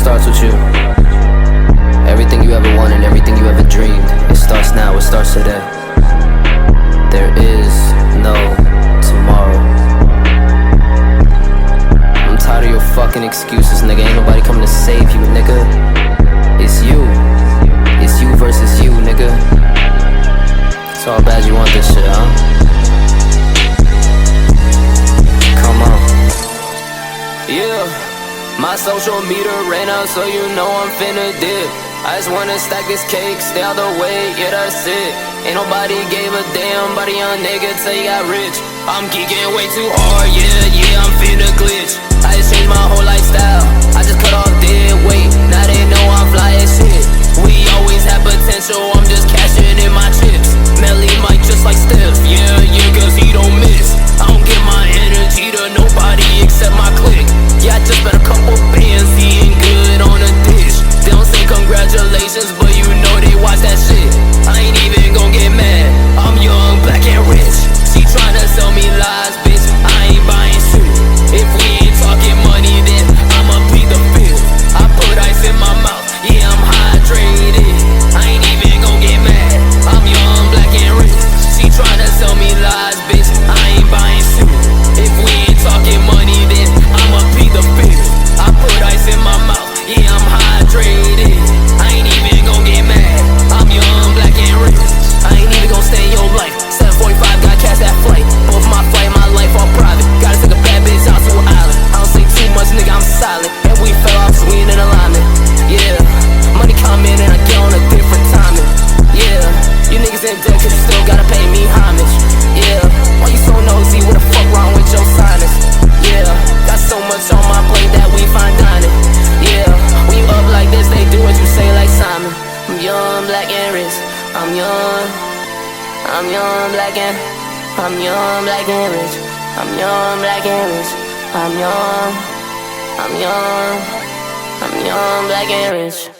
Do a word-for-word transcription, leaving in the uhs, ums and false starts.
starts with you. Everything you ever wanted, everything you ever dreamed, it starts now, it starts today. There is no tomorrow. I'm tired of your fucking excuses, nigga. Ain't nobody coming to save you, nigga. It's you. It's you versus you, nigga. It's all bad you want this shit, huh? Come on. Yeah. My social meter ran out, so you know I'm finna dip. I just wanna stack this cake, stay out the way, yeah, that's it. Ain't nobody gave a damn, but a young nigga till he got rich. I'm geeking way too hard, yeah, yeah, I'm finna glitch. I just changed my whole lifestyle, I just cut off dead weight. Now they know I'm fly as shit. We always have potential, I'm just cashing in my chips. Melly Mike just like Steph, yeah, yeah, cause he don't miss. I don't give my energy to nobody except my clique. Yeah, I just spent a couple bands eating good on a dish. They don't say congratulations, but you know they watch that shit. I ain't even gon' get mad, I'm young, black and rich. She tryna sell me lies, bitch, I ain't buying shit. If we ain't talking money, then I'ma plead the fifth. I put ice in my mouth, yeah, I'm hydrated. I ain't even gon' get mad, I'm young, black and rich. She tryna sell me lies, bitch, I ain't buying shit. If we ain't talking money, then I'ma plead the fifth. I put ice in my mouth, yeah, I'm hydrated. I ain't even gon' get mad, I'm young, black and rich. I ain't even gon' stay in your life. seven forty-five, got cash that flight. Both my flight, my life all private. Gotta take a bad bitch out to an island. I don't say too much, nigga, I'm silent. And we fell off, so we ain't in alignment. Yeah, money coming and I get on a different timing. Yeah, you niggas ain't dead cause you still gotta pay me homage. Yeah, why you so nosy? What the fuck wrong with your sinus? Yeah, got so much on my plate that we fine dining. Yeah, when you up like this, they do what you say like Simon. I'm young, black and rich. I'm young. I'm young, black and I'm young, black and rich. I'm young, black and rich. I'm young. I'm young. I'm young, black and rich.